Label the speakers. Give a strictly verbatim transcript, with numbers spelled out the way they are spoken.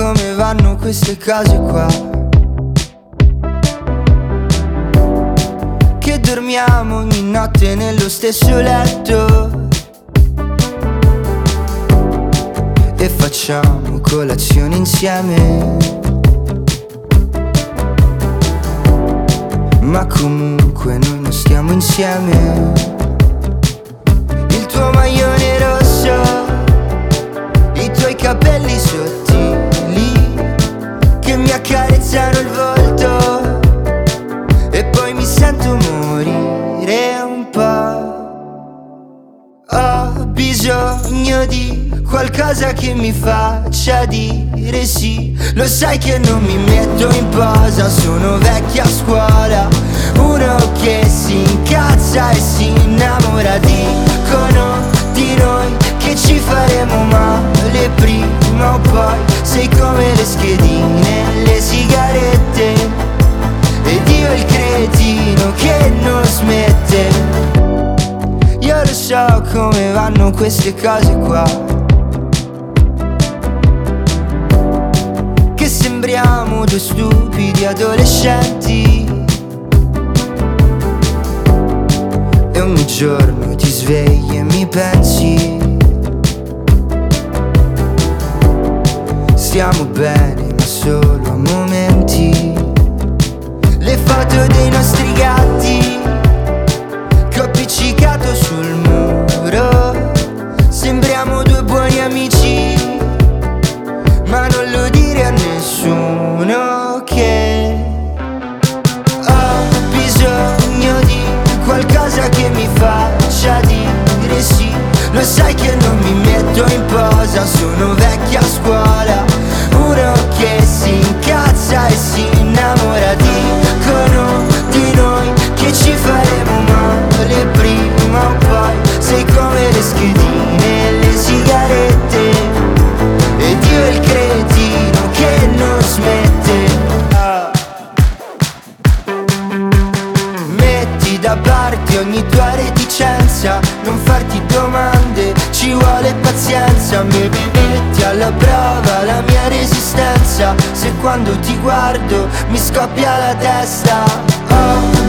Speaker 1: come vanno queste cose qua, che dormiamo ogni notte nello stesso letto e facciamo colazione insieme, ma comunque noi non stiamo insieme. Il tuo maglione rosso, i tuoi capelli sottili che mi accarezzano il volto e poi mi sento morire un po'. Ho bisogno di qualcosa che mi faccia dire sì. Lo sai che non mi metto in posa, sono vecchia a scuola, uno che si incazza e si innamora. Dicono di noi che ci faremo male prima o poi, sei come le schedine, le sigarette ed io il cretino che non smette. Io lo so come vanno queste cose qua, che sembriamo due stupidi adolescenti e ogni giorno ti svegli e mi pensi. Stiamo bene ma solo a momenti. Le foto dei nostri gatti che ho appiccicato sul muro, sembriamo due buoni amici, ma non lo dire a nessuno che ho bisogno di qualcosa che mi faccia dire sì. Lo sai che non mi metto in posa, sono vecchia a scuola, uno che si incazza e si innamora. Dicono di noi che ci faremo male prima o poi, sei come le schedine e le sigarette ed io il cretino che non smette. Ah. Metti da parte ogni tua reticenza, non farti domande, ci vuole pazienza. Mi metti alla prova la mia resistenza, se quando ti guardo mi scoppia la testa. Oh.